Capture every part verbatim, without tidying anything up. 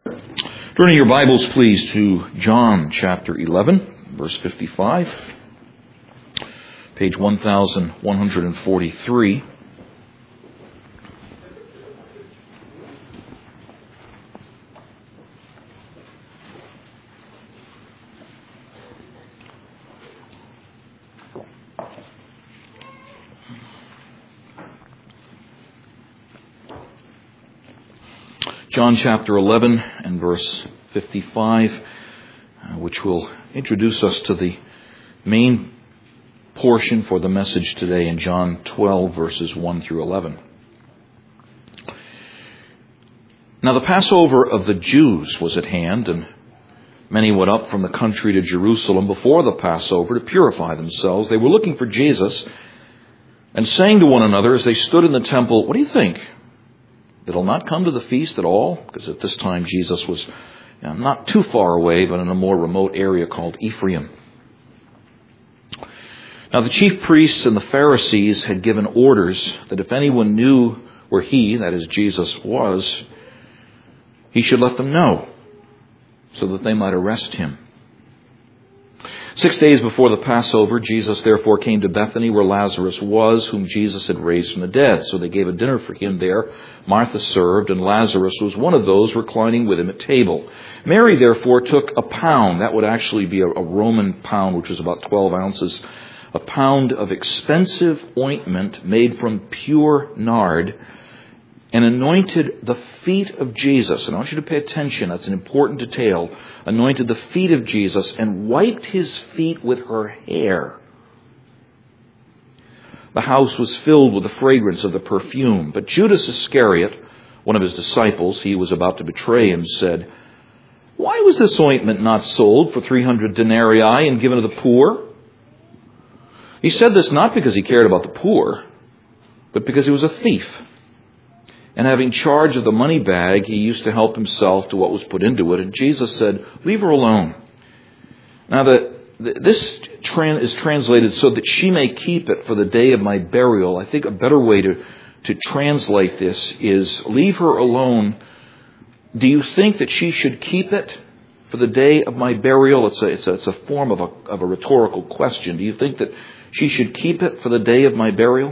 Turning your Bibles, please, to John chapter eleven, verse fifty-five, page one thousand one hundred forty-three. John chapter eleven and verse fifty-five, uh, which will introduce us to the main portion for the message today in John twelve, verses one through eleven. Now the Passover of the Jews was at hand, and many went up from the country to Jerusalem before the Passover to purify themselves. They were looking for Jesus and saying to one another as they stood in the temple, "What do you think? That he'll not come to the feast at all?" Because at this time Jesus was, you know, not too far away, but in a more remote area called Ephraim. Now the chief priests and the Pharisees had given orders that if anyone knew where he, that is Jesus, was, he should let them know, so that they might arrest him. Six days before the Passover, Jesus therefore came to Bethany where Lazarus was, whom Jesus had raised from the dead. So they gave a dinner for him there. Martha served, and Lazarus was one of those reclining with him at table. Mary therefore took a pound, that would actually be a, a Roman pound, which was about twelve ounces, a pound of expensive ointment made from pure nard, and anointed the feet of Jesus. And I want you to pay attention, that's an important detail. Anointed the feet of Jesus and wiped his feet with her hair. The house was filled with the fragrance of the perfume. But Judas Iscariot, one of his disciples, he was about to betray him, said, "Why was this ointment not sold for three hundred denarii and given to the poor?" He said this not because he cared about the poor, but because he was a thief. And having charge of the money bag, he used to help himself to what was put into it. And Jesus said, "Leave her alone." Now, the, the, this tran, is translated so that she may keep it for the day of my burial. I think a better way to, to translate this is, leave her alone. Do you think that she should keep it for the day of my burial? It's a, it's a, it's a form of a, of a rhetorical question. Do you think that she should keep it for the day of my burial?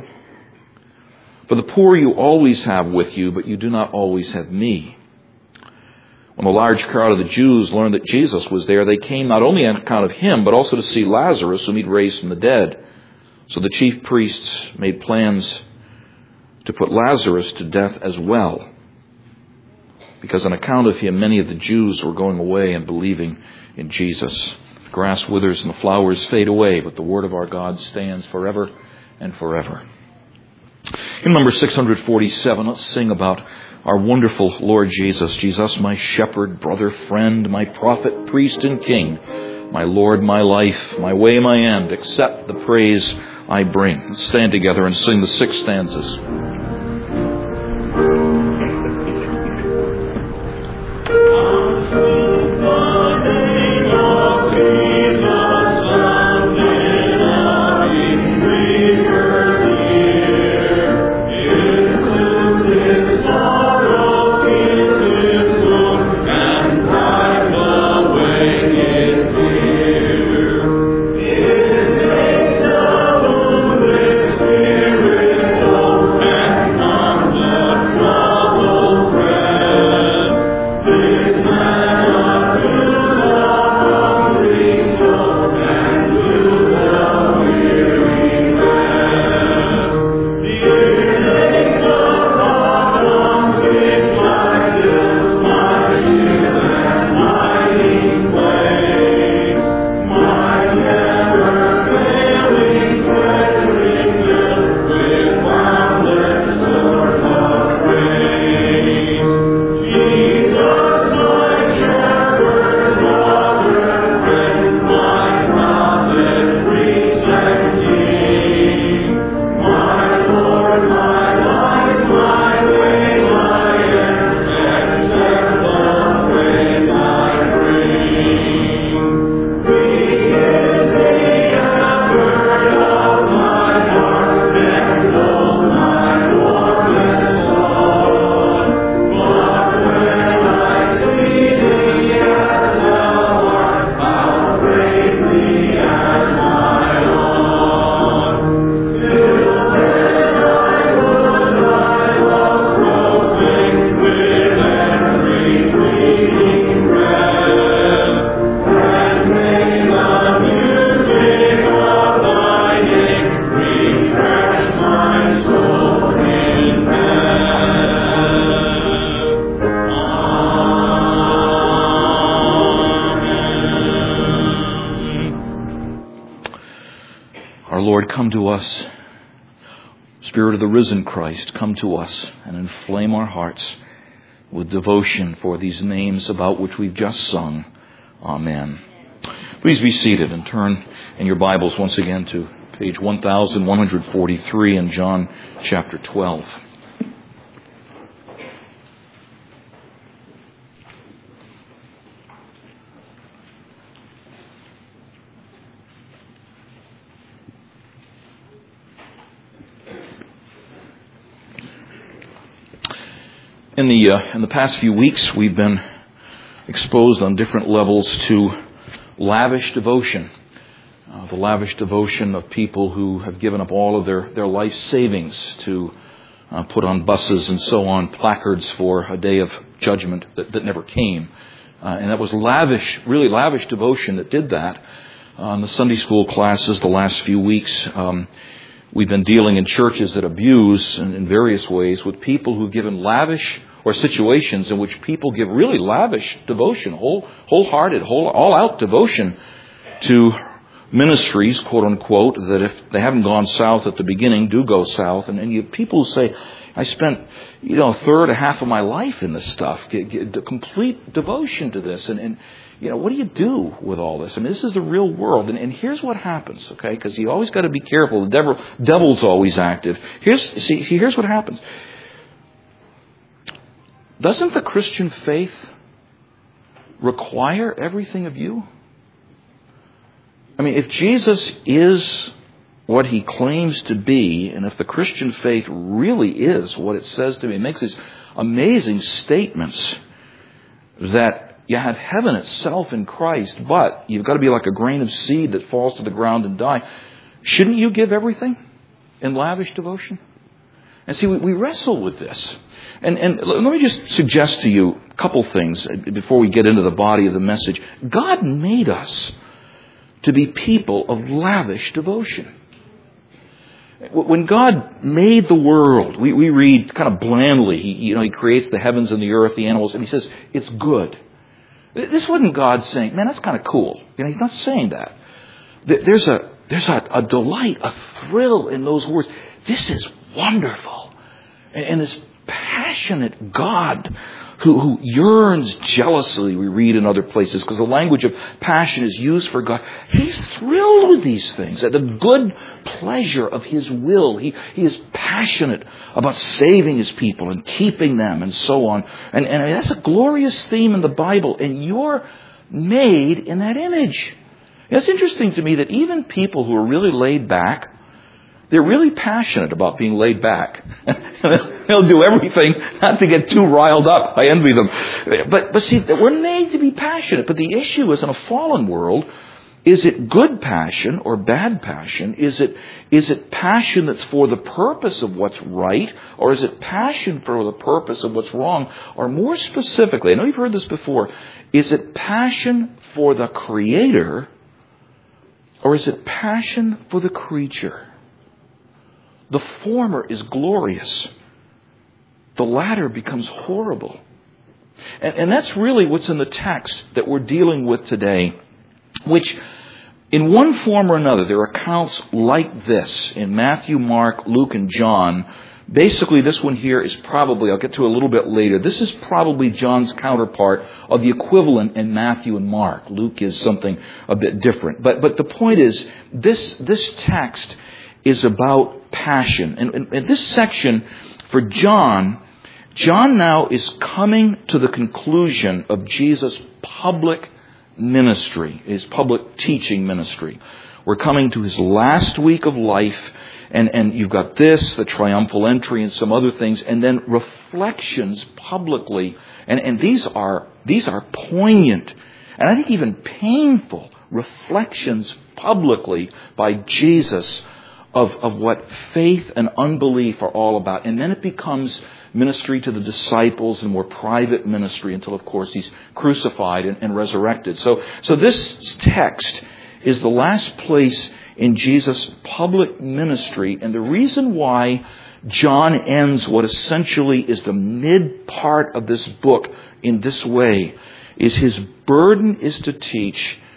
For the poor you always have with you, but you do not always have me. When a large crowd of the Jews learned that Jesus was there, they came not only on account of him, but also to see Lazarus, whom he'd raised from the dead. So the chief priests made plans to put Lazarus to death as well, because on account of him, many of the Jews were going away and believing in Jesus. The grass withers and the flowers fade away, but the word of our God stands forever and forever. In number six hundred forty-seven, let's sing about our wonderful Lord Jesus. Jesus, my shepherd, brother, friend, my prophet, priest, and king, my Lord, my life, my way, my end, accept the praise I bring. Let's stand together and sing the six stanzas. Jesus, my Lord, come to us. Spirit of the risen Christ, come to us and inflame our hearts with devotion for these names about which we've just sung. Amen. Please be seated and turn in your Bibles once again to page one thousand one hundred forty-three in John chapter twelve. In the uh, in the past few weeks, we've been exposed on different levels to lavish devotion. Uh, the lavish devotion of people who have given up all of their, their life savings to uh, put on buses and so on placards for a day of judgment that, that never came. Uh, and that was lavish, really lavish devotion that did that. Uh, in the Sunday school classes the last few weeks, um, we've been dealing in churches that abuse in, in various ways with people who've given lavish, or situations in which people give really lavish devotion, whole, wholehearted, whole, all-out devotion to ministries, quote unquote, that if they haven't gone south at the beginning, do go south. And, and you people who say, I spent, you know, a third, a half of my life in this stuff, get, get the complete devotion to this. And, and, you know, what do you do with all this? I mean, this is the real world. And, and here's what happens, okay? Because you always got to be careful. The devil, devil's always active. Here's, see, see, here's what happens. Doesn't the Christian faith require everything of you? I mean, if Jesus is what he claims to be, and if the Christian faith really is what it says to be, it makes these amazing statements that you have heaven itself in Christ, but you've got to be like a grain of seed that falls to the ground and die. Shouldn't you give everything in lavish devotion? And see, we, we wrestle with this. And, and let me just suggest to you a couple things before we get into the body of the message. God made us to be people of lavish devotion. When God made the world, we, we read kind of blandly, he, you know, he creates the heavens and the earth, the animals, and he says, it's good. This wasn't God saying, man, that's kind of cool. You know, he's not saying that. There's a, there's a, a delight, a thrill in those words. This is wonderful. And, and this passionate God who, who yearns jealously, we read in other places, because the language of passion is used for God. He's thrilled with these things, at the good pleasure of his will. He, he is passionate about saving his people and keeping them and so on. And, and I mean, that's a glorious theme in the Bible, and you're made in that image. It's interesting to me that even people who are really laid back, they're really passionate about being laid back. They'll do everything not to get too riled up. I envy them. But, but see, we're made to be passionate. But the issue is, in a fallen world, is it good passion or bad passion? Is it, is it passion that's for the purpose of what's right? Or is it passion for the purpose of what's wrong? Or more specifically, I know you've heard this before, is it passion for the Creator? Or is it passion for the creature? The former is glorious. The latter becomes horrible. And, and that's really what's in the text that we're dealing with today, which in one form or another, there are accounts like this in Matthew, Mark, Luke, and John. Basically, this one here is probably, I'll get to it a little bit later, this is probably John's counterpart of the equivalent in Matthew and Mark. Luke is something a bit different. But but the point is, this, this text is about passion. And, and, and this section, for John, John now is coming to the conclusion of Jesus' public ministry, his public teaching ministry. We're coming to his last week of life, and, and you've got this, the triumphal entry, and some other things, and then reflections publicly. And, and these are these are poignant, and I think even painful reflections publicly by Jesus of, of what faith and unbelief are all about. And then it becomes ministry to the disciples and more private ministry until, of course, he's crucified and, and resurrected. So, so this text is the last place in Jesus' public ministry. And the reason why John ends what essentially is the mid part of this book in this way is his burden is to teach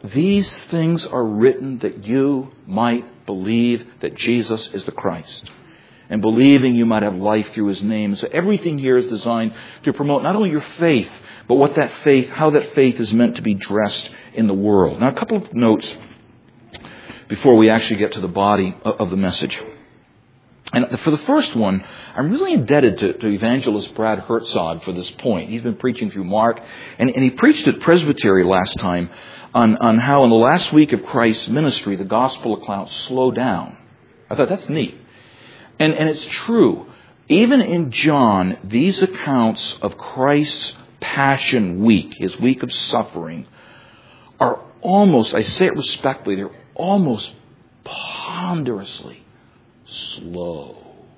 These things are written that you might believe that Jesus is the Christ. And believing you might have life through His name. So everything here is designed to promote not only your faith, but what that faith, how that faith is meant to be dressed in the world. Now, a couple of notes before we actually get to the body of the message. And for the first one, I'm really indebted to, to evangelist Brad Herzog for this point. He's been preaching through Mark, and, and he preached at Presbytery last time on, on how in the last week of Christ's ministry, the gospel accounts slow down. I thought that's neat. And, and it's true. Even in John, these accounts of Christ's Passion Week, His week of suffering, are almost, I say it respectfully, they're almost ponderously slow.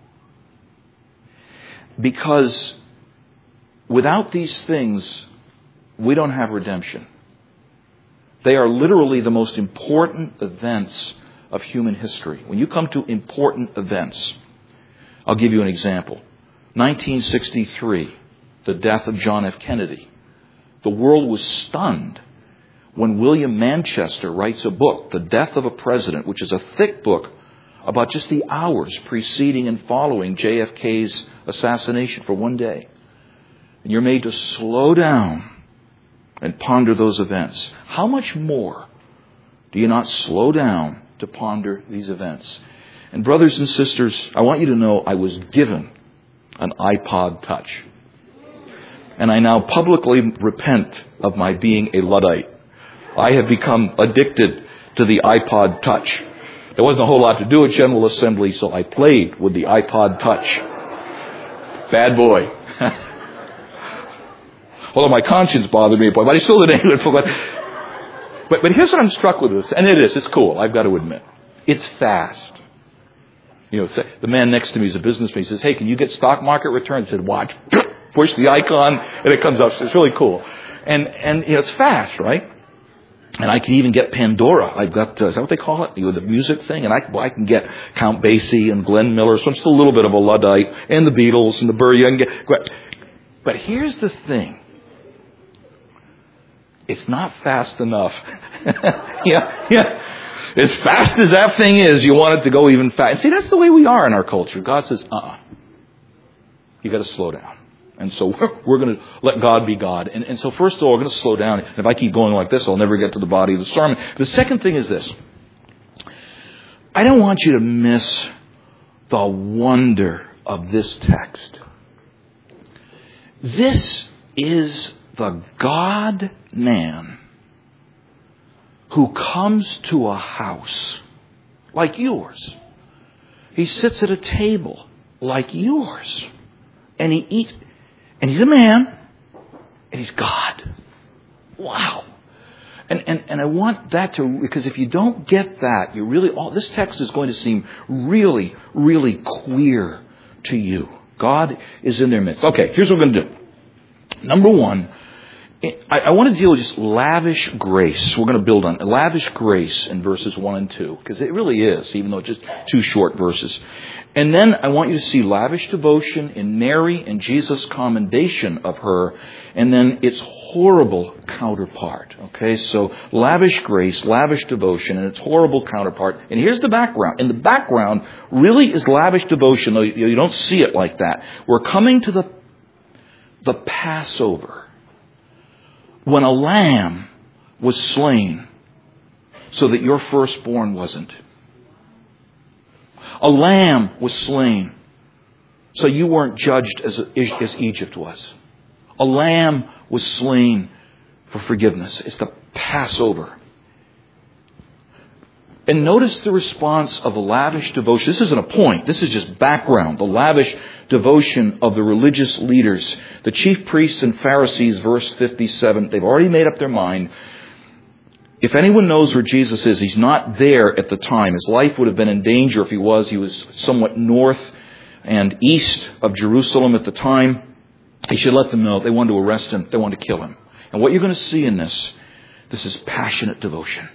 Because without these things, we don't have redemption. They are literally the most important events of human history. When you come to important events, I'll give you an example. nineteen sixty-three, the death of John F. Kennedy. The world was stunned when William Manchester writes a book, The Death of a President, which is a thick book about just the hours preceding and following J F K's assassination for one day. And you're made to slow down and ponder those events. How much more do you not slow down to ponder these events? And brothers and sisters, I want you to know I was given an iPod Touch. And I now publicly repent of my being a Luddite. I have become addicted to the iPod Touch. There wasn't a whole lot to do at General Assembly, so I played with the iPod Touch. Bad boy. Although my conscience bothered me, but I still did it. But, but here's what I'm struck with this, and it is, it's cool, I've got to admit. It's fast. You know, the man next to me is a businessman. He says, hey, can you get stock market returns? I said, watch. Push the icon, and it comes up. It's really cool. And, and you know, it's fast, right? And I can even get Pandora. I've got, uh, is that what they call it? You know, the music thing. And I, well, I can get Count Basie and Glenn Miller. So I'm still a little bit of a Luddite. And the Beatles and the Burr. But, but here's the thing. It's not fast enough. yeah, yeah. As fast as that thing is, you want it to go even faster. See, that's the way we are in our culture. God says, uh-uh. You got to slow down. And so we're, we're going to let God be God. And, and so first of all, we're going to slow down. And if I keep going like this, I'll never get to the body of the sermon. The second thing is this. I don't want you to miss the wonder of this text. This is the God-man who comes to a house like yours. He sits at a table like yours. And he eats. And he's a man. And he's God. Wow. And, and, and I want that to, because if you don't get that, you really, all this text is going to seem really, really queer to you. God is in their midst. Okay, here's what we're going to do. Number one, I, I want to deal with just lavish grace. We're going to build on lavish grace in verses one and two, because it really is, even though it's just two short verses. And then I want you to see lavish devotion in Mary and Jesus' commendation of her, and then its horrible counterpart. Okay, so lavish grace, lavish devotion, and its horrible counterpart. And here's the background. In the background really is lavish devotion, though you don't see it like that. We're coming to the the Passover, when a lamb was slain so that your firstborn wasn't. A lamb was slain so you weren't judged as, as Egypt was. A lamb was slain for forgiveness. It's the Passover. And notice the response of the lavish devotion. This isn't a point. This is just background. The lavish devotion of the religious leaders. The chief priests and Pharisees, verse fifty-seven, they've already made up their mind. If anyone knows where Jesus is, he's not there at the time. His life would have been in danger if he was. He was somewhat north and east of Jerusalem at the time. He should let them know. They wanted to arrest him. They wanted to kill him. And what you're going to see in this, this is passionate devotion.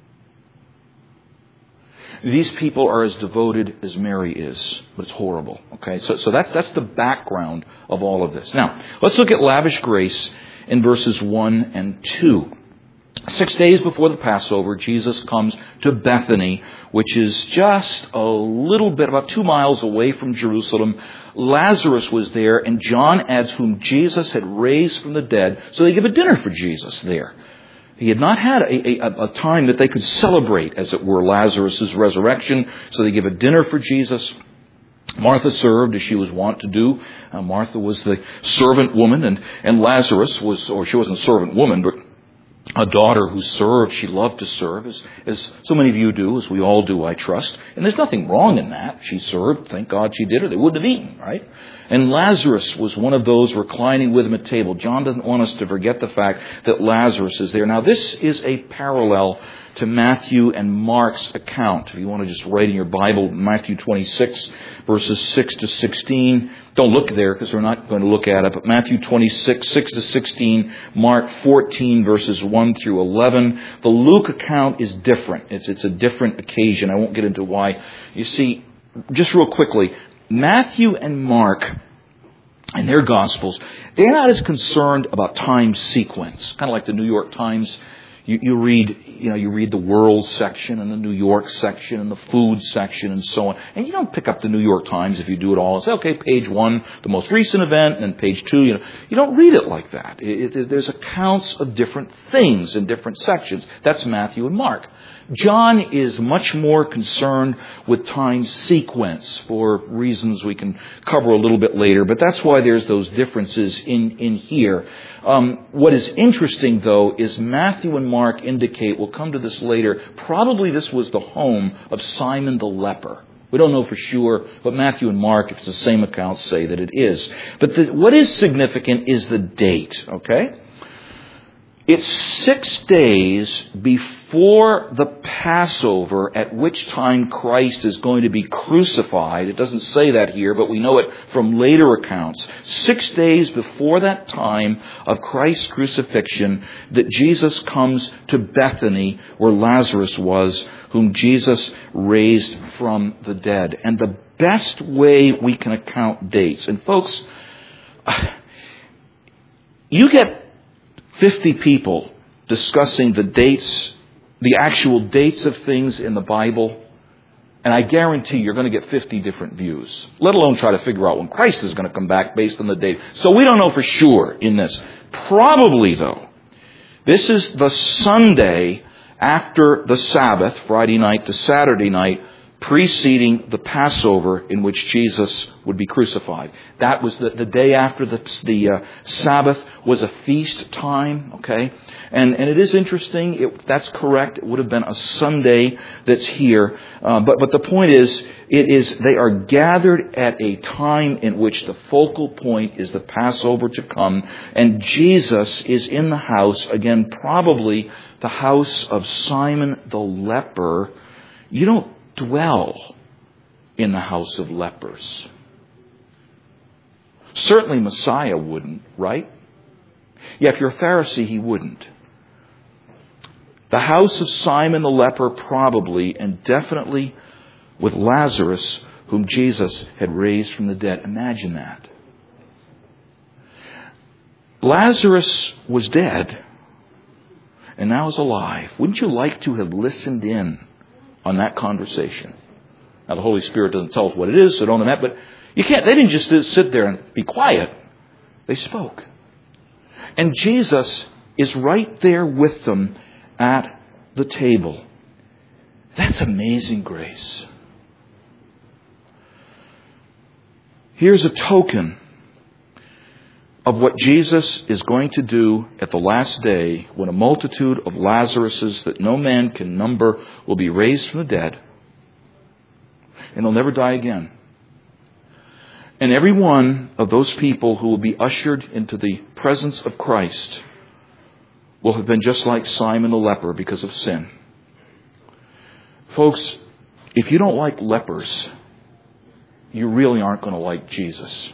These people are as devoted as Mary is, but it's horrible. Okay, so so that's that's the background of all of this. Now, let's look at lavish grace in verses one and two. Six days before the Passover, Jesus comes to Bethany, which is just a little bit, about two miles away from Jerusalem. Lazarus was there, and John adds whom Jesus had raised from the dead. So they give a dinner for Jesus there. He had not had a, a, a time that they could celebrate, as it were, Lazarus' resurrection. So they give a dinner for Jesus. Martha served as she was wont to do. Uh, Martha was the servant woman, and, and Lazarus was, or she wasn't a servant woman, but a daughter who served. She loved to serve, as, as so many of you do, as we all do, I trust. And there's nothing wrong in that. She served. Thank God she did, or they wouldn't have eaten, right? And Lazarus was one of those reclining with him at table. John doesn't want us to forget the fact that Lazarus is there. Now, this is a parallel to Matthew and Mark's account. If you want to just write in your Bible, Matthew twenty-six, verses six to sixteen. Don't look there because we're not going to look at it. But Matthew twenty-six, six to sixteen. Mark fourteen, verses one through eleven. The Luke account is different. It's, it's a different occasion. I won't get into why. You see, just real quickly, Matthew and Mark, in their Gospels, they're not as concerned about time sequence. Kind of like the New York Times. You, you read, you know, you read the world section and the New York section and the food section and so on. And you don't pick up the New York Times if you do it all and say, okay, page one, the most recent event, and then page two. You know, you don't read it like that. It, it, there's accounts of different things in different sections. That's Matthew and Mark. John is much more concerned with time sequence for reasons we can cover a little bit later, but that's why there's those differences in, in here. Um, what is interesting, though, is Matthew and Mark indicate, we'll come to this later, probably this was the home of Simon the leper. We don't know for sure, but Matthew and Mark, if it's the same accounts, say that it is. But the, what is significant is the date, okay? It's six days before the Passover, at which time Christ is going to be crucified. It doesn't say that here, but we know it from later accounts. Six days before that time of Christ's crucifixion, that Jesus comes to Bethany, where Lazarus was, whom Jesus raised from the dead. And the best way we can account dates, and folks, you get fifty people discussing the dates, the actual dates of things in the Bible, and I guarantee you're going to get fifty different views, let alone try to figure out when Christ is going to come back based on the date. So we don't know for sure in this. Probably, though, this is the Sunday after the Sabbath, Friday night to Saturday night, preceding the Passover in which Jesus would be crucified. That was the, the day after the, the uh, Sabbath was a feast time, okay? And and it is interesting, if that's correct, it would have been a Sunday that's here. Uh, but, but the point is, it is they are gathered at a time in which the focal point is the Passover to come, and Jesus is in the house, again, probably the house of Simon the leper. You don't dwell in the house of lepers. Certainly Messiah wouldn't, right? Yeah, if you're a Pharisee, he wouldn't. The house of Simon the leper probably, and definitely with Lazarus, whom Jesus had raised from the dead. Imagine that. Lazarus was dead and now is alive. Wouldn't you like to have listened in on that conversation? Now, the Holy Spirit doesn't tell us what it is, so don't know that, but you can't, they didn't just sit there and be quiet. They spoke. And Jesus is right there with them at the table. That's amazing grace. Here's a token of what Jesus is going to do at the last day, when a multitude of Lazaruses that no man can number will be raised from the dead, and they'll never die again. And every one of those people who will be ushered into the presence of Christ will have been just like Simon the leper because of sin. Folks, if you don't like lepers, you really aren't going to like Jesus.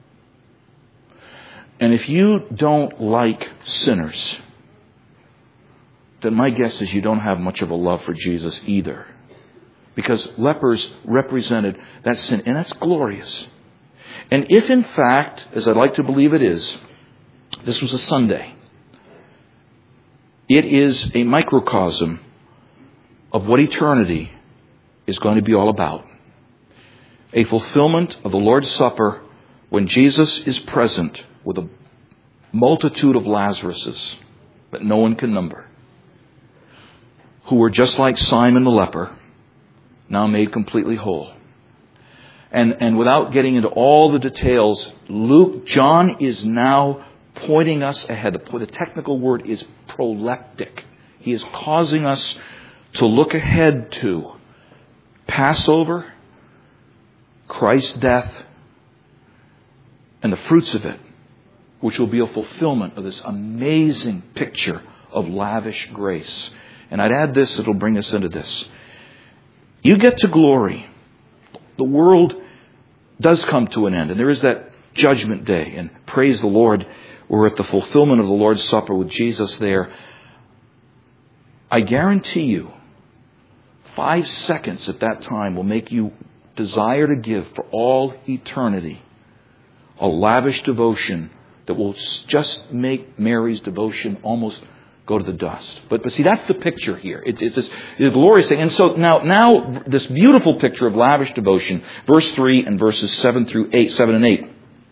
And if you don't like sinners, then my guess is you don't have much of a love for Jesus either. Because lepers represented that sin, and that's glorious. And if in fact, as I'd like to believe it is, this was a Sunday, It is a microcosm of what eternity is going to be all about. A fulfillment of the Lord's Supper when Jesus is present with a multitude of Lazaruses that no one can number, who were just like Simon the leper, now made completely whole. And, and without getting into all the details, Luke, John is now pointing us ahead. The, the technical word is proleptic. He is causing us to look ahead to Passover, Christ's death, and the fruits of it, which will be a fulfillment of this amazing picture of lavish grace. And I'd add this, it'll bring us into this. You get to glory. The world does come to an end, and there is that judgment day. And praise the Lord, we're at the fulfillment of the Lord's Supper with Jesus there. I guarantee you, five seconds at that time will make you desire to give for all eternity a lavish devotion that will just make Mary's devotion almost go to the dust. But, but see, that's the picture here. It's, it's this it's a glorious thing. And so now, now this beautiful picture of lavish devotion, verse three and verses seven through eight, seven and eight.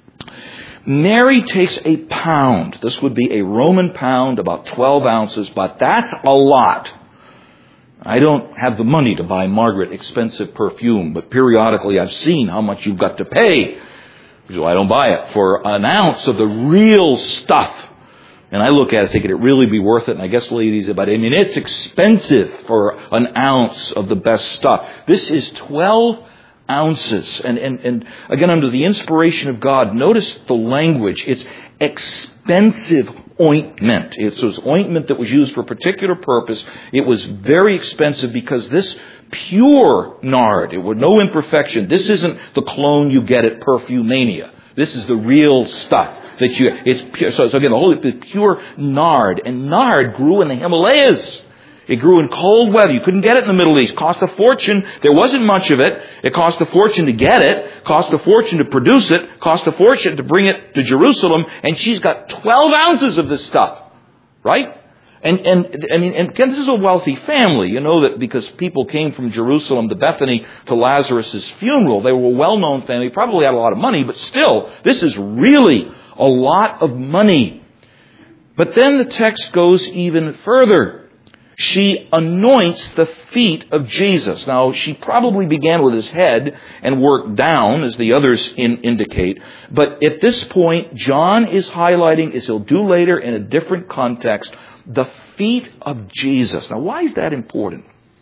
Mary takes a pound. This would be a Roman pound, about twelve ounces, but that's a lot. I don't have the money to buy Margaret expensive perfume, but periodically I've seen how much you've got to pay. So I don't buy it for an ounce of the real stuff. And I look at it thinking it'd really be worth it. And I guess ladies, but I mean, it's expensive for an ounce of the best stuff. This is twelve ounces. And, and, and again, under the inspiration of God, notice the language. It's expensive ointment. It was ointment that was used for a particular purpose. It was very expensive because this pure nard, it was no imperfection. This isn't the clone you get at Perfumania. This is the real stuff. That you, it's pure. So, so again, the whole the pure nard, and nard grew in the Himalayas. It grew in cold weather. You couldn't get it in the Middle East. Cost a fortune. There wasn't much of it. It cost a fortune to get it. Cost a fortune to produce it. Cost a fortune to bring it to Jerusalem. And she's got twelve ounces of this stuff, right? And and I mean, and again, this is a wealthy family. You know that because people came from Jerusalem to Bethany to Lazarus' funeral. They were a well-known family. Probably had a lot of money, but still, this is really a lot of money. But then the text goes even further. She anoints the feet of Jesus. Now, she probably began with his head and worked down, as the others in, indicate. But at this point, John is highlighting, as he'll do later in a different context, the feet of Jesus. Now, why is that important?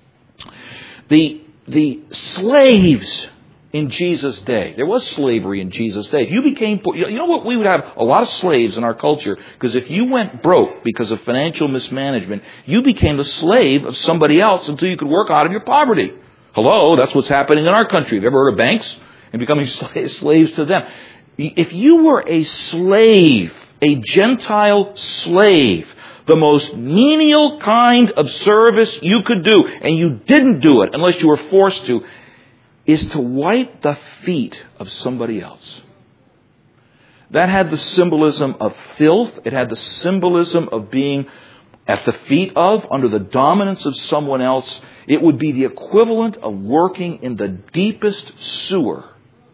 The, the slaves in Jesus' day. There was slavery in Jesus' day. If you became, you know what, we would have a lot of slaves in our culture, because if you went broke because of financial mismanagement, you became the slave of somebody else until you could work out of your poverty. Hello, that's what's happening in our country. Have you ever heard of banks and becoming slaves to them? If you were a slave, a Gentile slave, the most menial kind of service you could do, and you didn't do it unless you were forced to, is to wipe the feet of somebody else. That had the symbolism of filth. It had the symbolism of being at the feet of, under the dominance of someone else. It would be the equivalent of working in the deepest sewer.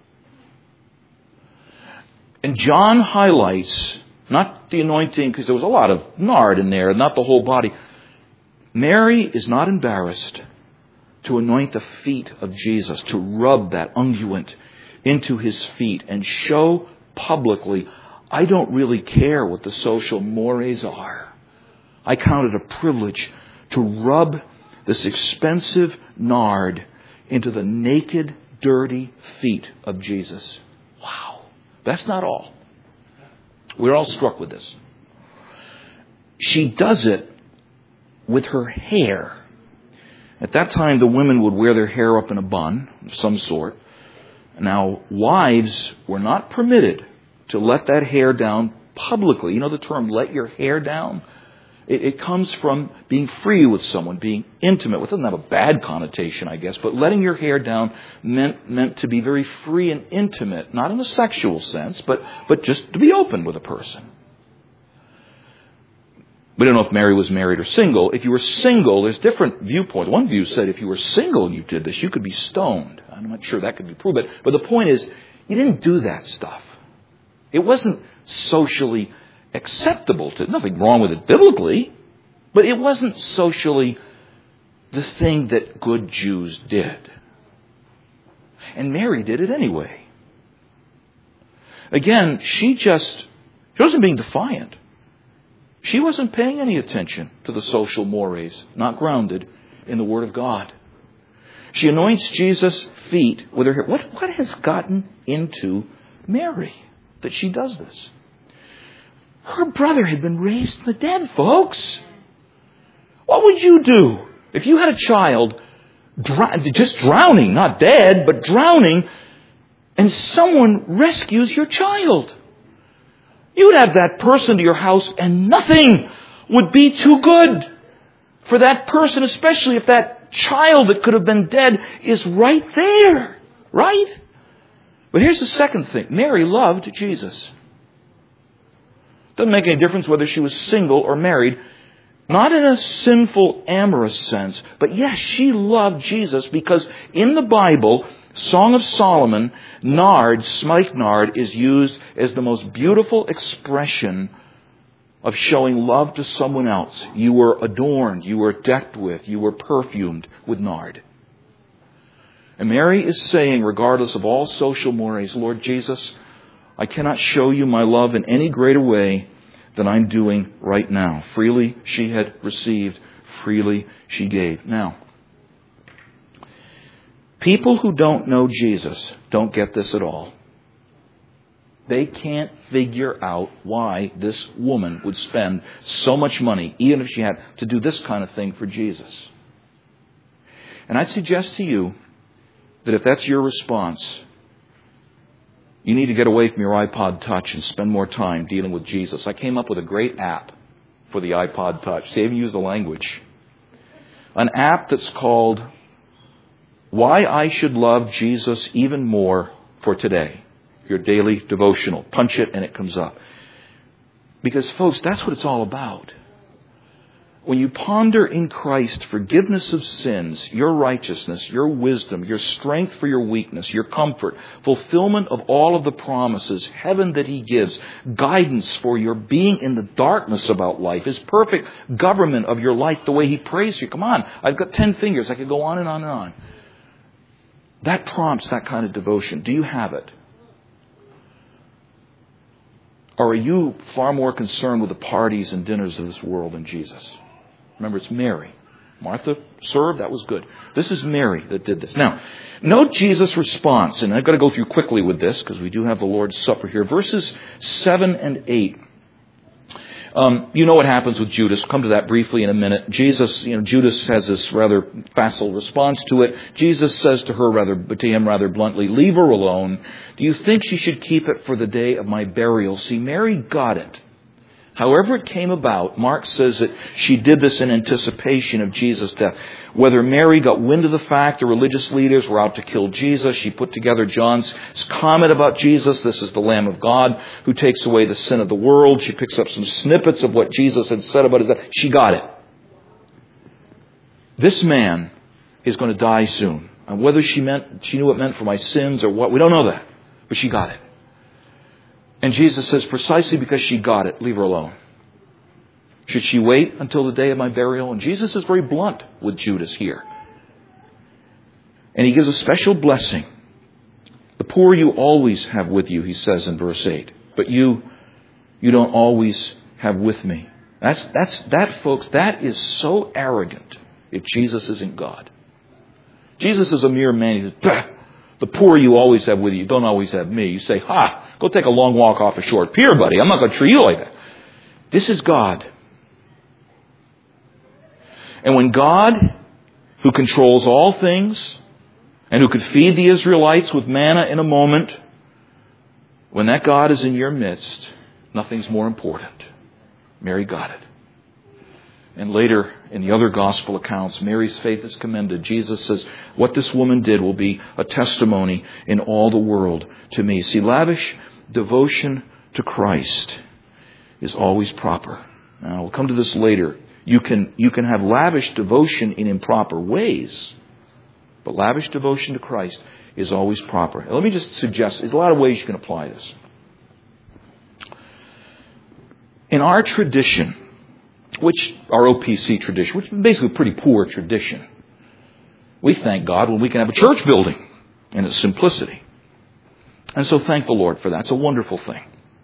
And John highlights, not the anointing, because there was a lot of nard in there, not the whole body. Mary is not embarrassed to anoint the feet of Jesus, to rub that unguent into his feet and show publicly, I don't really care what the social mores are. I count it a privilege to rub this expensive nard into the naked, dirty feet of Jesus. Wow. That's not all. We're all struck with this. She does it with her hair. At that time, the women would wear their hair up in a bun of some sort. Now, wives were not permitted to let that hair down publicly. You know the term, let your hair down? It, it comes from being free with someone, being intimate. It doesn't have a bad connotation, I guess, but letting your hair down meant meant to be very free and intimate, not in a sexual sense, but, but just to be open with a person. We don't know if Mary was married or single. If you were single, there's different viewpoints. One view said if you were single and you did this, you could be stoned. I'm not sure that could be proved. But, but the point is, you didn't do that stuff. It wasn't socially acceptable to, nothing wrong with it biblically, but it wasn't socially the thing that good Jews did. And Mary did it anyway. Again, she just, she wasn't being defiant. She wasn't paying any attention to the social mores, not grounded in the Word of God. She anoints Jesus' feet with her hair. What, what has gotten into Mary that she does this? Her brother had been raised from the dead, folks. What would you do if you had a child dr- just drowning, not dead, but drowning, and someone rescues your child? You'd have that person to your house and nothing would be too good for that person, especially if that child that could have been dead is right there. Right? But here's the second thing. Mary loved Jesus. Doesn't make any difference whether she was single or married. Not in a sinful, amorous sense. But yes, she loved Jesus because in the Bible, Song of Solomon, nard, spikenard, is used as the most beautiful expression of showing love to someone else. You were adorned, you were decked with, you were perfumed with nard. And Mary is saying, regardless of all social mores, Lord Jesus, I cannot show you my love in any greater way than I'm doing right now. Freely she had received, freely she gave. Now, people who don't know Jesus don't get this at all. They can't figure out why this woman would spend so much money, even if she had to do this kind of thing for Jesus. And I'd suggest to you that if that's your response, you need to get away from your iPod Touch and spend more time dealing with Jesus. I came up with a great app for the iPod Touch. They even use the language. An app that's called Why I Should Love Jesus Even More for Today. Your daily devotional. Punch it and it comes up. Because, folks, that's what it's all about. When you ponder in Christ forgiveness of sins, your righteousness, your wisdom, your strength for your weakness, your comfort, fulfillment of all of the promises, heaven that He gives, guidance for your being in the darkness about life, His perfect government of your life, the way He prays you. Come on, I've got ten fingers. I could go on and on and on. That prompts that kind of devotion. Do you have it? Or are you far more concerned with the parties and dinners of this world than Jesus? Remember, it's Mary. Martha served, that was good. This is Mary that did this. Now, note Jesus' response, and I've got to go through quickly with this because we do have the Lord's Supper here. Verses seven and eight. Um, you know what happens with Judas. We'll come to that briefly in a minute. Jesus, you know, Judas has this rather facile response to it. Jesus says to her rather, to him rather bluntly, leave her alone. Do you think she should keep it for the day of my burial? See, Mary got it. However it came about, Mark says that she did this in anticipation of Jesus' death. Whether Mary got wind of the fact the religious leaders were out to kill Jesus, she put together John's comment about Jesus. This is the Lamb of God who takes away the sin of the world. She picks up some snippets of what Jesus had said about his death. She got it. This man is going to die soon. And whether she meant she knew what it meant for my sins or what, we don't know that. But she got it. And Jesus says, precisely because she got it, leave her alone. Should she wait until the day of my burial? And Jesus is very blunt with Judas here. And He gives a special blessing. The poor you always have with you, He says in verse eight. But you, you don't always have with me. That's, that's, that, folks, that is so arrogant if Jesus isn't God. Jesus is a mere man. He says, bah, the poor you always have with you, don't always have me. You say, ha! Go take a long walk off a short pier, buddy. I'm not going to treat you like that. This is God. And when God, who controls all things, and who could feed the Israelites with manna in a moment, when that God is in your midst, nothing's more important. Mary got it. And later, in the other gospel accounts, Mary's faith is commended. Jesus says, what this woman did will be a testimony in all the world to me. See, lavish devotion to Christ is always proper. Now, we'll come to this later. You can, you can have lavish devotion in improper ways, but lavish devotion to Christ is always proper. Let me just suggest, there's a lot of ways you can apply this. In our tradition, which our O P C tradition, which is basically a pretty poor tradition, we thank God when we can have a church building in its simplicity. And so thank the Lord for that. It's a wonderful thing.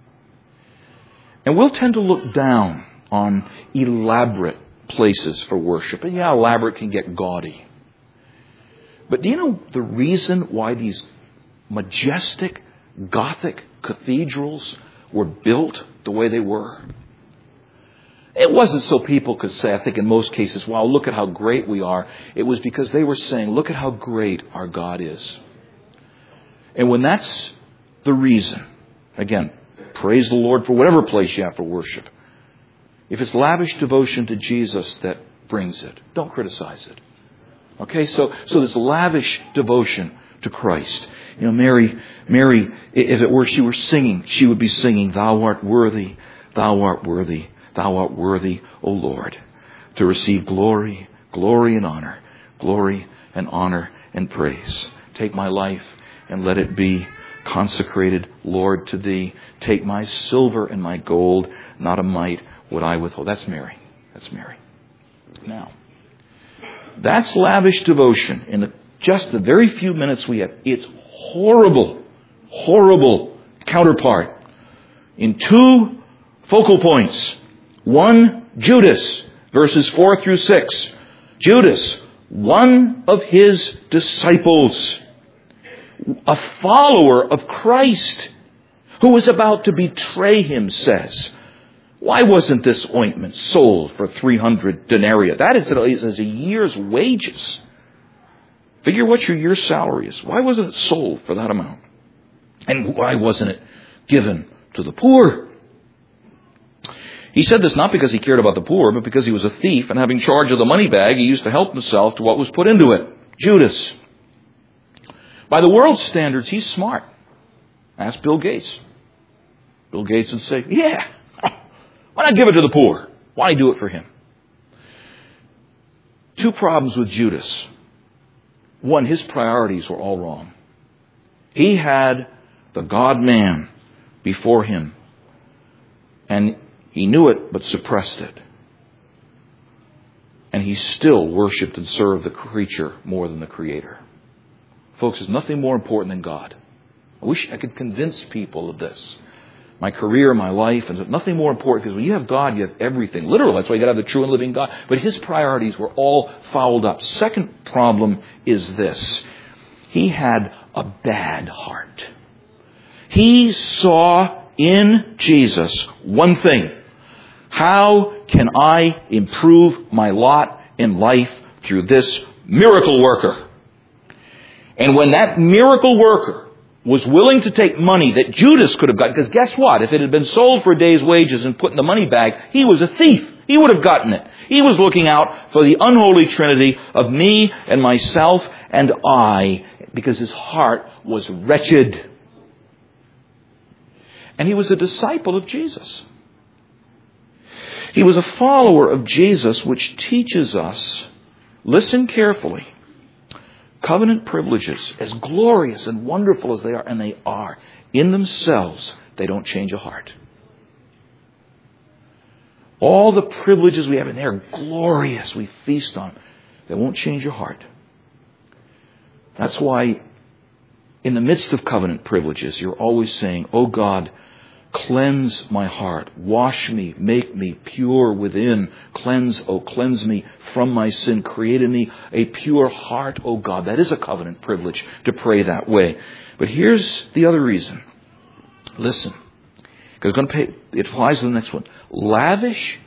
And we'll tend to look down on elaborate places for worship. And yeah, elaborate can get gaudy. But do you know the reason why these majestic Gothic cathedrals were built the way they were? It wasn't so people could say, I think in most cases, wow, look at how great we are. It was because they were saying, look at how great our God is. And when that's the reason, again, praise the Lord for whatever place you have for worship. If it's lavish devotion to Jesus that brings it, don't criticize it. Okay, so so this lavish devotion to Christ. You know, Mary, Mary, if it were she were singing, she would be singing, Thou art worthy, Thou art worthy, Thou art worthy, O Lord, to receive glory, glory and honor, glory and honor and praise. Take my life and let it be consecrated, Lord, to Thee. Take my silver and my gold, not a mite would I withhold. That's Mary. That's Mary. Now, that's lavish devotion. In the, just the very few minutes we have, its horrible, horrible counterpart in two focal points. One, Judas, verses four through six. Judas, one of his disciples, a follower of Christ, who was about to betray him, says, why wasn't this ointment sold for three hundred denarii? That is, is a year's wages. Figure what your year's salary is. Why wasn't it sold for that amount? And why wasn't it given to the poor? He said this not because he cared about the poor, but because he was a thief, and having charge of the money bag, he used to help himself to what was put into it. Judas. By the world's standards, he's smart. Ask Bill Gates. Bill Gates would say, yeah, why not give it to the poor? Why do it for him? Two problems with Judas. One, his priorities were all wrong. He had the God-man before him, and he knew it but suppressed it. And he still worshipped and served the creature more than the Creator. Folks, there's nothing more important than God. I wish I could convince people of this. My career, my life, and nothing more important, because when you have God, you have everything. Literally, that's why you got to have the true and living God. But his priorities were all fouled up. Second problem is this. He had a bad heart. He saw in Jesus one thing. How can I improve my lot in life through this miracle worker? And when that miracle worker was willing to take money that Judas could have gotten, because guess what? If it had been sold for a day's wages and put in the money bag, he was a thief. He would have gotten it. He was looking out for the unholy trinity of me and myself and I, because his heart was wretched. And he was a disciple of Jesus. He was a follower of Jesus, which teaches us, listen carefully, covenant privileges, as glorious and wonderful as they are, and they are, in themselves, they don't change a heart. All the privileges we have in there are glorious, we feast on. They won't change your heart. That's why in the midst of covenant privileges, you're always saying, oh God, cleanse my heart, wash me, make me pure within, cleanse, oh cleanse me from my sin, create in me a pure heart, oh God. That is a covenant privilege to pray that way. But here's the other reason. Listen, because it's going to pay, it applies to the next one. Lavish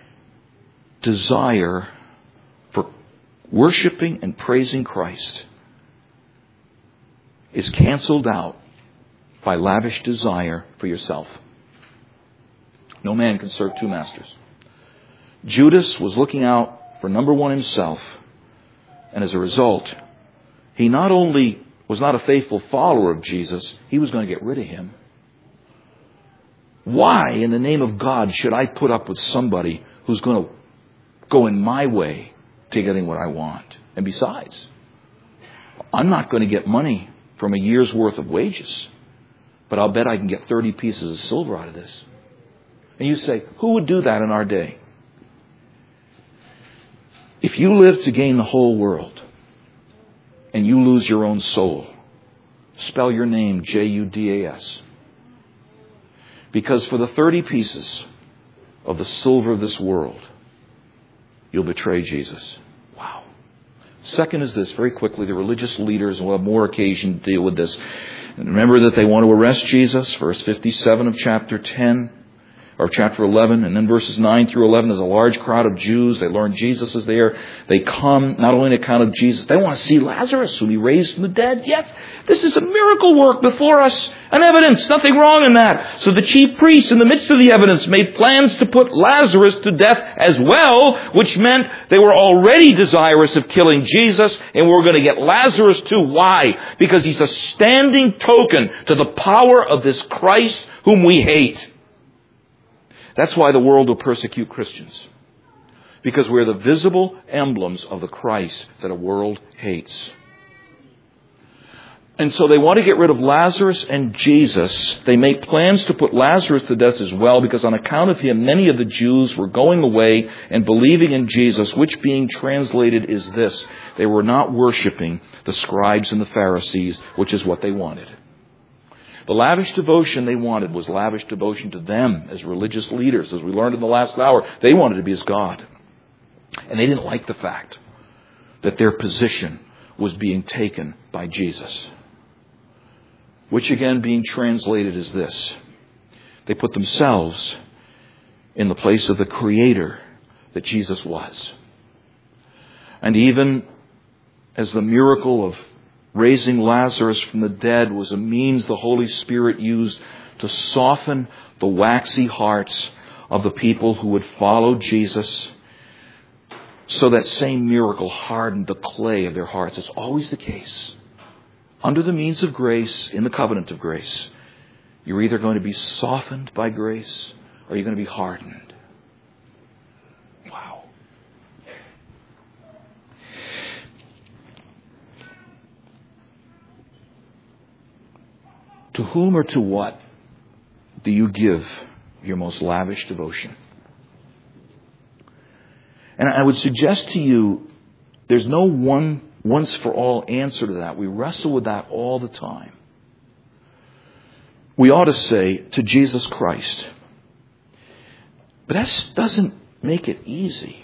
desire for worshiping and praising Christ is canceled out by lavish desire for yourself. No man can serve two masters. Judas was looking out for number one himself, and as a result, he not only was not a faithful follower of Jesus, he was going to get rid of him. Why, in the name of God, should I put up with somebody who's going to go in my way to getting what I want? And besides, I'm not going to get money from a year's worth of wages, but I'll bet I can get thirty pieces of silver out of this. And you say, who would do that in our day? If you live to gain the whole world and you lose your own soul, spell your name J U D A S. Because for the thirty pieces of the silver of this world, you'll betray Jesus. Wow. Second is this, very quickly, the religious leaders will have more occasion to deal with this. And remember that they want to arrest Jesus, verse fifty-seven of chapter ten. Or chapter eleven, and then verses nine through eleven, there's a large crowd of Jews. They learn Jesus is there. They come not only on account of Jesus, they want to see Lazarus, whom he raised from the dead. Yes, this is a miracle work before us, an evidence, nothing wrong in that. So the chief priests, in the midst of the evidence, made plans to put Lazarus to death as well, which meant they were already desirous of killing Jesus, and we're going to get Lazarus too. Why? Because he's a standing token to the power of this Christ whom we hate. That's why the world will persecute Christians. Because we're the visible emblems of the Christ that a world hates. And so they want to get rid of Lazarus and Jesus. They make plans to put Lazarus to death as well, because on account of him, many of the Jews were going away and believing in Jesus, which being translated is this: they were not worshiping the scribes and the Pharisees, which is what they wanted. The lavish devotion they wanted was lavish devotion to them as religious leaders. As we learned in the last hour, they wanted to be as God. And they didn't like the fact that their position was being taken by Jesus. Which again, being translated as this: they put themselves in the place of the Creator that Jesus was. And even as the miracle of raising Lazarus from the dead was a means the Holy Spirit used to soften the waxy hearts of the people who would follow Jesus, so that same miracle hardened the clay of their hearts. It's always the case. Under the means of grace, in the covenant of grace, you're either going to be softened by grace or you're going to be hardened. Wow. To whom or to what do you give your most lavish devotion? And I would suggest to you, there's no one once for all answer to that. We wrestle with that all the time. We ought to say, to Jesus Christ. But that doesn't make it easy.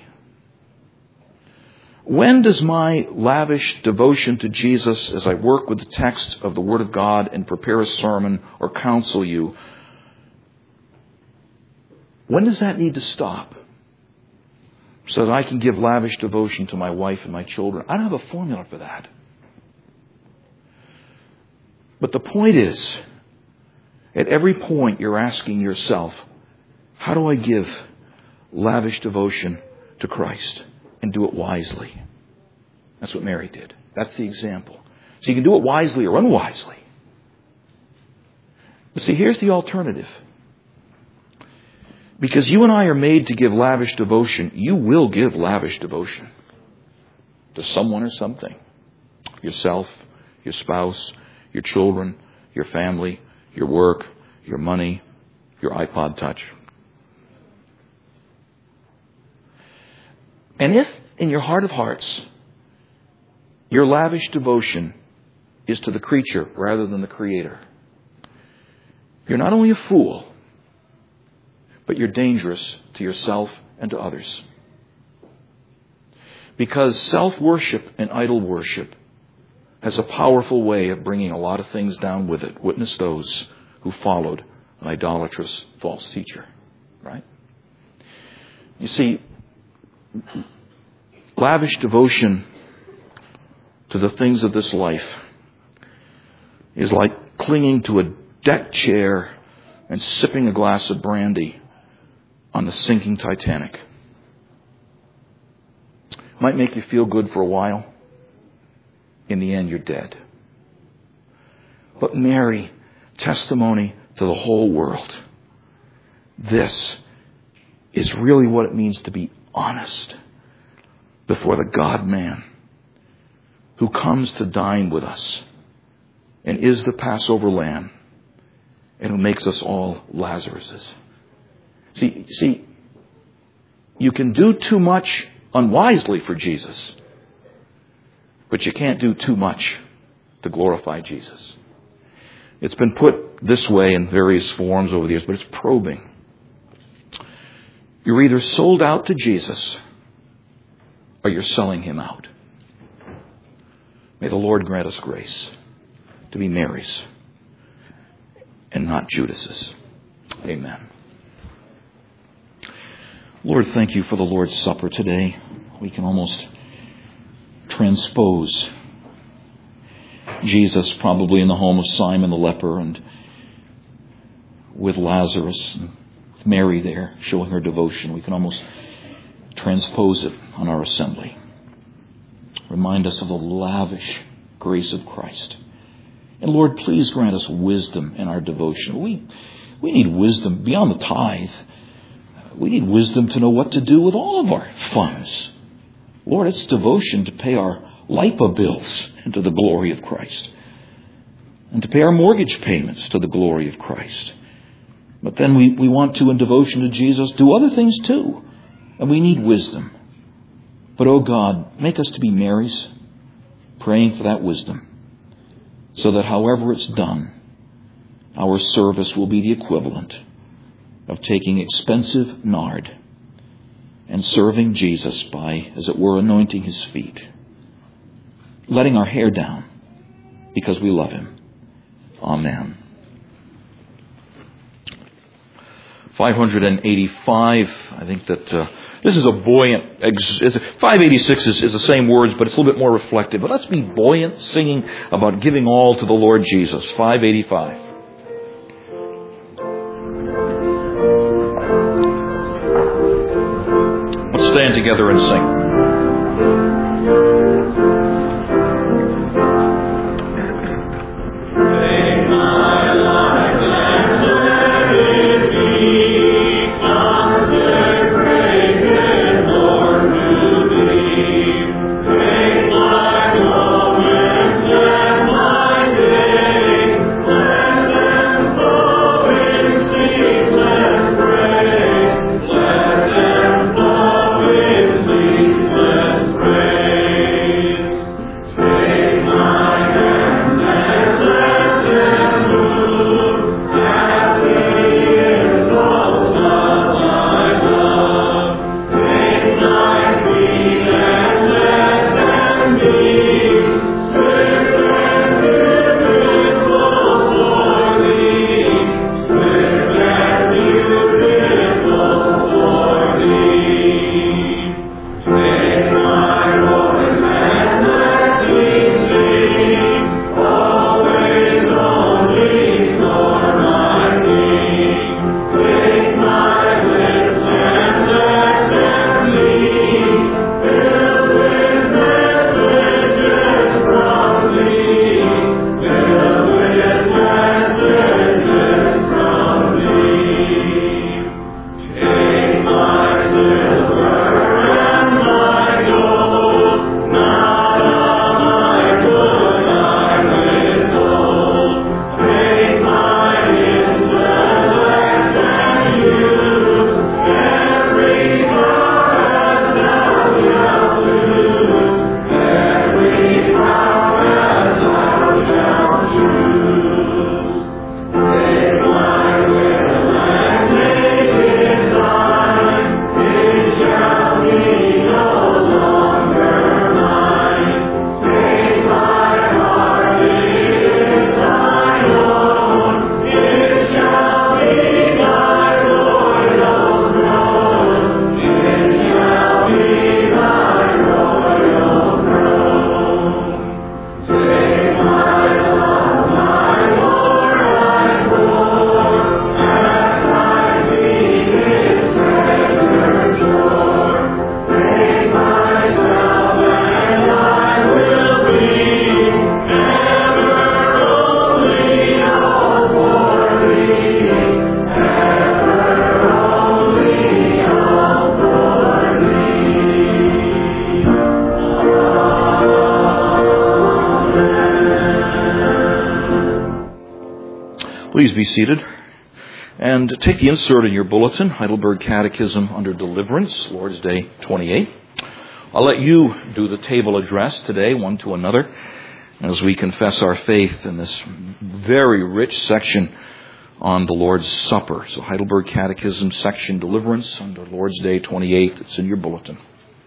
When does my lavish devotion to Jesus, as I work with the text of the Word of God and prepare a sermon or counsel you, when does that need to stop? So that I can give lavish devotion to my wife and my children. I don't have a formula for that. But the point is, at every point you're asking yourself, how do I give lavish devotion to Christ? And do it wisely. That's what Mary did. That's the example. So you can do it wisely or unwisely. But see, here's the alternative. Because you and I are made to give lavish devotion, you will give lavish devotion to someone or something. Yourself, your spouse, your children, your family, your work, your money, your iPod Touch. And if, in your heart of hearts, your lavish devotion is to the creature rather than the Creator, you're not only a fool, but you're dangerous to yourself and to others. Because self-worship and idol worship has a powerful way of bringing a lot of things down with it. Witness those who followed an idolatrous false teacher. Right? You see, lavish devotion to the things of this life is like clinging to a deck chair and sipping a glass of brandy on the sinking Titanic. Might make you feel good for a while. In the end, you're dead. But Mary, testimony to the whole world. This is really what it means to be honest before the God-man who comes to dine with us and is the Passover lamb and who makes us all Lazaruses. See, see, you can do too much unwisely for Jesus, but you can't do too much to glorify Jesus. It's been put this way in various forms over the years, but it's probing. You're either sold out to Jesus or you're selling him out. May the Lord grant us grace to be Mary's and not Judas's. Amen. Lord, thank you for the Lord's Supper today. We can almost transpose Jesus probably in the home of Simon the leper and with Lazarus and with Mary there showing her devotion. We can almost transpose it on our assembly. Remind us of the lavish grace of Christ. And Lord, please grant us wisdom in our devotion. We, we need wisdom beyond the tithe. We need wisdom to know what to do with all of our funds. Lord, it's devotion to pay our LIPA bills and to the glory of Christ. And to pay our mortgage payments to the glory of Christ. But then we, we want to, in devotion to Jesus, do other things too. And we need wisdom. But, oh God, make us to be Marys, praying for that wisdom. So that however it's done, our service will be the equivalent of taking expensive nard and serving Jesus by, as it were, anointing his feet. Letting our hair down because we love him. Amen. five eighty-five, I think that uh, this is a buoyant, five eighty-six is, is the same words, but it's a little bit more reflective. But let's be buoyant, singing about giving all to the Lord Jesus. five eighty-five. Let's stand together and sing. Pray. Please be seated and take the insert in your bulletin, Heidelberg Catechism under Deliverance, Lord's Day twenty-eight. I'll let you do the table address today, one to another, as we confess our faith in this very rich section on the Lord's Supper. So Heidelberg Catechism, section Deliverance under Lord's Day twenty-eight. It's in your bulletin.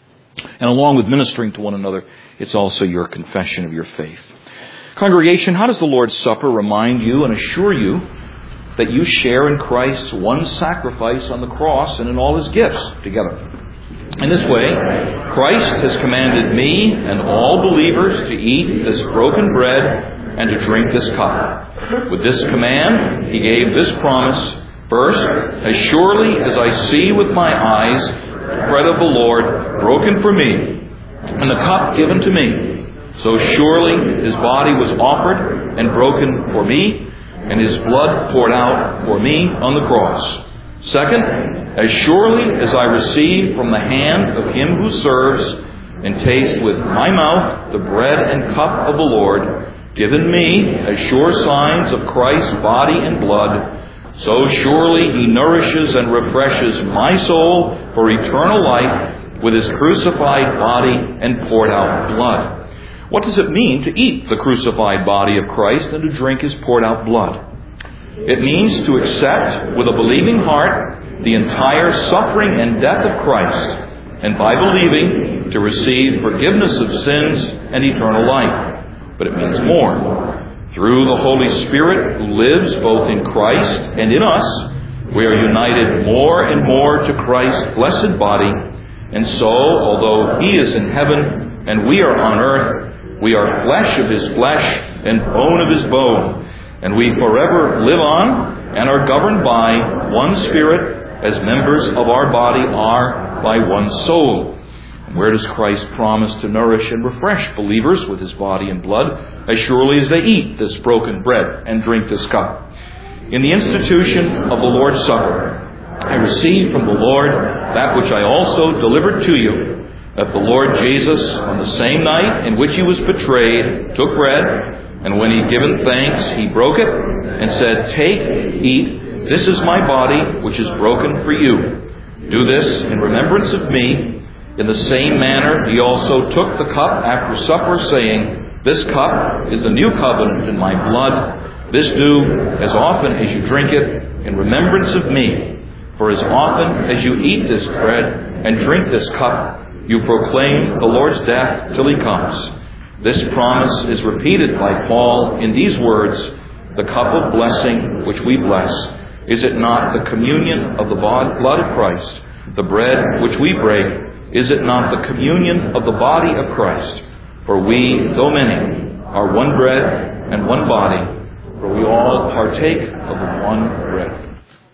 And along with ministering to one another, it's also your confession of your faith. Congregation, how does the Lord's Supper remind you and assure you that you share in Christ's one sacrifice on the cross and in all His gifts together? In this way, Christ has commanded me and all believers to eat this broken bread and to drink this cup. With this command, He gave this promise: first, as surely as I see with my eyes the bread of the Lord broken for me and the cup given to me, so surely His body was offered and broken for me, and His blood poured out for me on the cross. Second, as surely as I receive from the hand of Him who serves and taste with my mouth the bread and cup of the Lord, given me as sure signs of Christ's body and blood, so surely He nourishes and refreshes my soul for eternal life with His crucified body and poured out blood. What does it mean to eat the crucified body of Christ and to drink His poured out blood? It means to accept with a believing heart the entire suffering and death of Christ, and by believing to receive forgiveness of sins and eternal life. But it means more. Through the Holy Spirit who lives both in Christ and in us, we are united more and more to Christ's blessed body, and so, although He is in heaven and we are on earth, we are flesh of His flesh and bone of His bone, and we forever live on and are governed by one Spirit, as members of our body are by one soul. And where does Christ promise to nourish and refresh believers with His body and blood, as surely as they eat this broken bread and drink this cup? In the institution of the Lord's Supper, I received from the Lord that which I also delivered to you, that the Lord Jesus, on the same night in which He was betrayed, took bread, and when He had given thanks, He broke it and said, "Take, eat, this is my body, which is broken for you. Do this in remembrance of me." In the same manner, He also took the cup after supper, saying, "This cup is the new covenant in my blood. This do as often as you drink it in remembrance of me. For as often as you eat this bread and drink this cup, you proclaim the Lord's death till He comes." This promise is repeated by Paul in these words: "The cup of blessing which we bless, is it not the communion of the blood of Christ? The bread which we break, is it not the communion of the body of Christ? For we, though many, are one bread and one body, for we all partake of the one bread."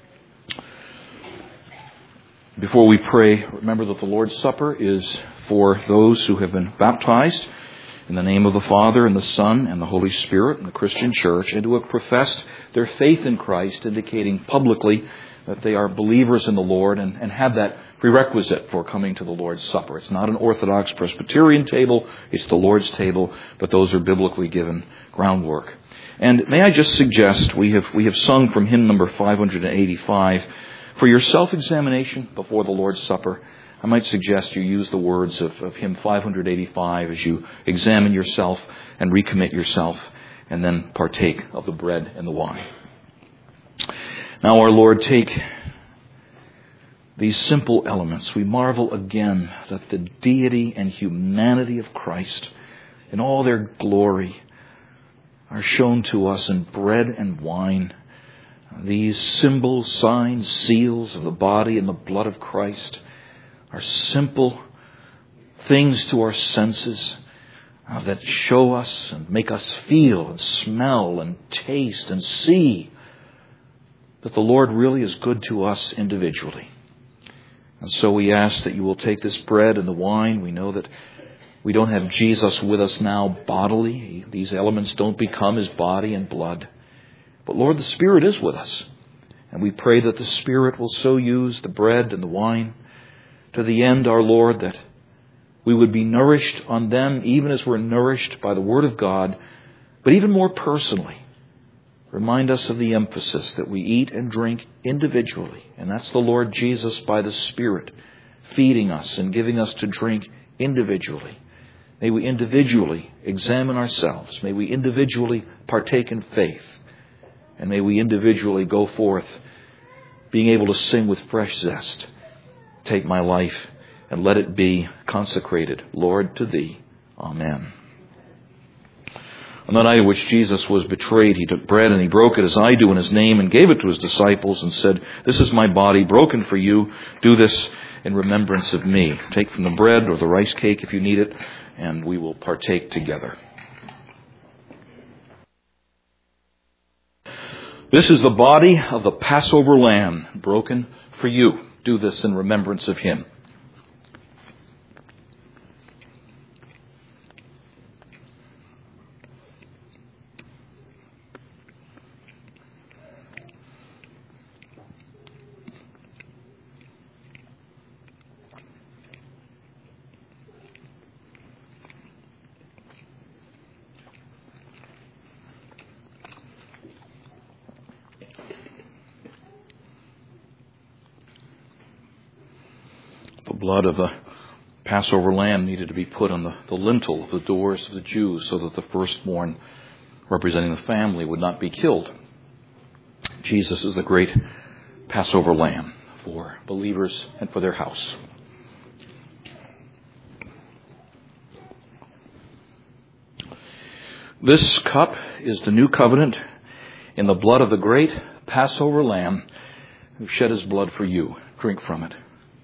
Before we pray, remember that the Lord's Supper is for those who have been baptized in the name of the Father and the Son and the Holy Spirit in the Christian Church, and who have professed their faith in Christ, indicating publicly that they are believers in the Lord and, and have that prerequisite for coming to the Lord's Supper. It's not an Orthodox Presbyterian table, it's the Lord's table, but those are biblically given groundwork. And may I just suggest, we have we have sung from hymn number five hundred eighty-five, for your self-examination before the Lord's Supper, I might suggest you use the words of, of hymn five hundred eighty-five as you examine yourself and recommit yourself, and then partake of the bread and the wine. Now, our Lord, take these simple elements. We marvel again that the deity and humanity of Christ in all their glory are shown to us in bread and wine. These symbols, signs, seals of the body and the blood of Christ are simple things to our senses uh, that show us and make us feel and smell and taste and see that the Lord really is good to us individually. And so we ask that you will take this bread and the wine. We know that we don't have Jesus with us now bodily. These elements don't become His body and blood. But Lord, the Spirit is with us. And we pray that the Spirit will so use the bread and the wine to the end, our Lord, that we would be nourished on them even as we're nourished by the Word of God, but even more personally, Remind us of the emphasis that we eat and drink individually. And that's the Lord Jesus by the Spirit feeding us and giving us to drink individually. May we individually examine ourselves. May we individually partake in faith. And may we individually go forth being able to sing with fresh zest. Take my life and let it be consecrated, Lord, to Thee. Amen. On the night in which Jesus was betrayed, He took bread and He broke it as I do in His name and gave it to His disciples and said, "This is my body broken for you. Do this in remembrance of me." Take from the bread or the rice cake if you need it, and we will partake together. This is the body of the Passover lamb broken for you. Do this in remembrance of Him. The blood of the Passover lamb needed to be put on the, the lintel of the doors of the Jews so that the firstborn, representing the family, would not be killed. Jesus is the great Passover lamb for believers and for their house. This cup is the new covenant in the blood of the great Passover lamb who shed His blood for you. Drink from it.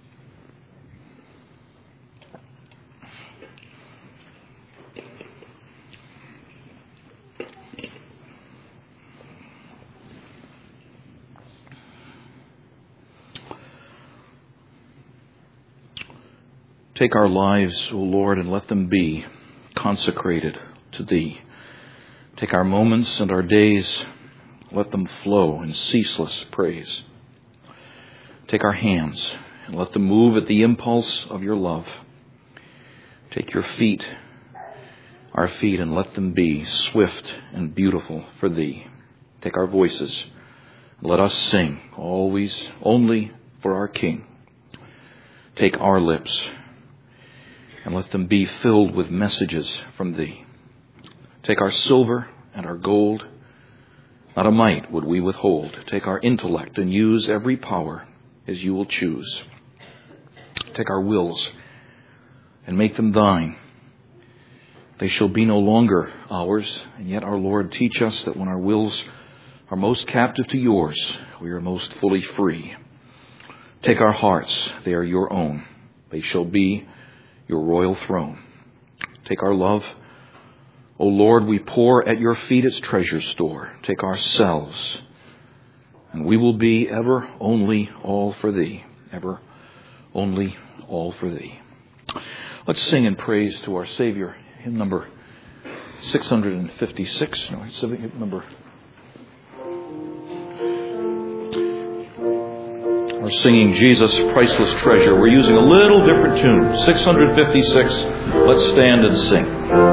Take our lives, O Lord, and let them be consecrated to Thee. Take our moments and our days, let them flow in ceaseless praise. Take our hands and let them move at the impulse of Your love. Take Your feet, our feet, and let them be swift and beautiful for Thee. Take our voices and let us sing always only for our King. Take our lips and let them be filled with messages from Thee. Take our silver and our gold, not a mite would we withhold. Take our intellect and use every power as You will choose. Take our wills and make them Thine. They shall be no longer ours, and yet, our Lord, teach us that when our wills are most captive to Yours, we are most fully free. Take our hearts, they are Your own. They shall be Your royal throne. Take our love, O Lord, we pour at Your feet its treasure store. Take ourselves, and we will be ever only all for Thee. Ever only all for Thee. Let's sing in praise to our Savior. Hymn number six hundred fifty-six. No, it's hymn number. We're singing Jesus, Priceless Treasure. We're using a little different tune. six hundred fifty-six. Let's stand and sing.